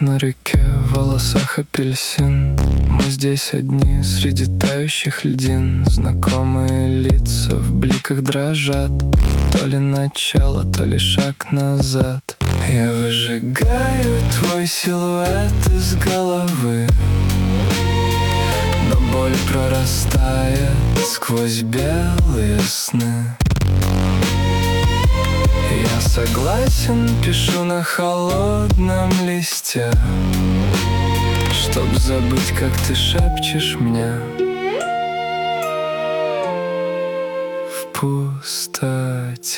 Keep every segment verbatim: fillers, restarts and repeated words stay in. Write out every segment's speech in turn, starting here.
на реке, в волосах апельсин. Мы здесь одни среди тающих льдин. Знакомые лица в бликах дрожат. То ли начало, то ли шаг назад. Я выжигаю твой силуэт из головы, но боль прорастает сквозь белые сны. Я согласен, пишу на холодном листе, чтоб забыть, как ты шепчешь мне в пустоте.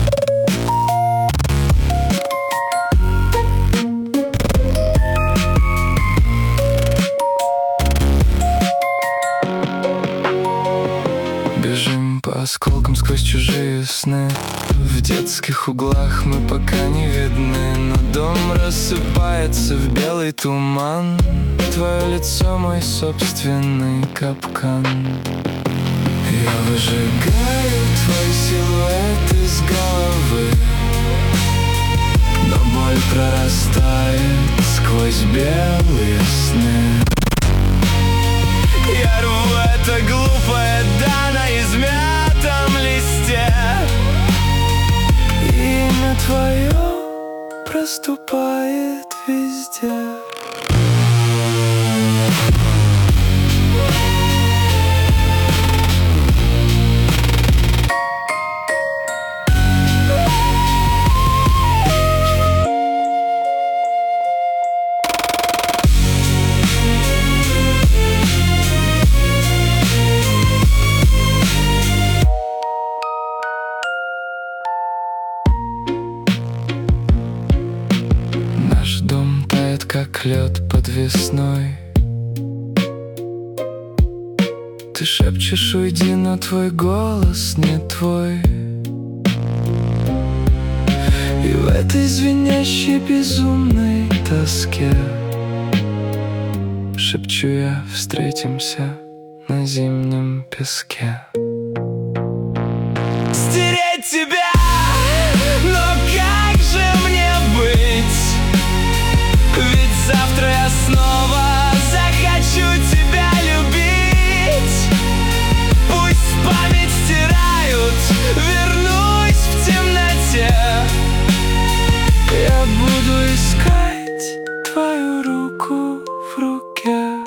Бежим по осколкам сквозь чужие сны. В детских углах мы пока не видны, но дом рассыпается в белый туман. Твое лицо мой собственный капкан. Я выжигаю твой силуэт из головы, но боль прорастает сквозь белые сны. Я рву это глупое «да» на измятом листе. Имя твое проступает везде. Наш дом тает, как лед под весной. Ты шепчешь «уйди», но твой голос не твой. И в этой звенящей безумной тоске шепчу я: встретимся на зимнем песке. Стереть тебя, но как же мне быть? Ведь завтра я снова захочу тебя любить. Пусть память стирают, вернусь в темноте. Я буду искать твою руку в руке.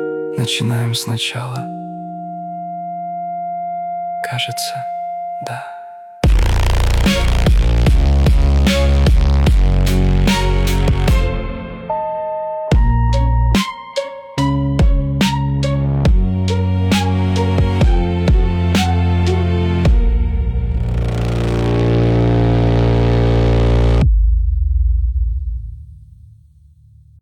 Начинаем сначала. Кажется, да.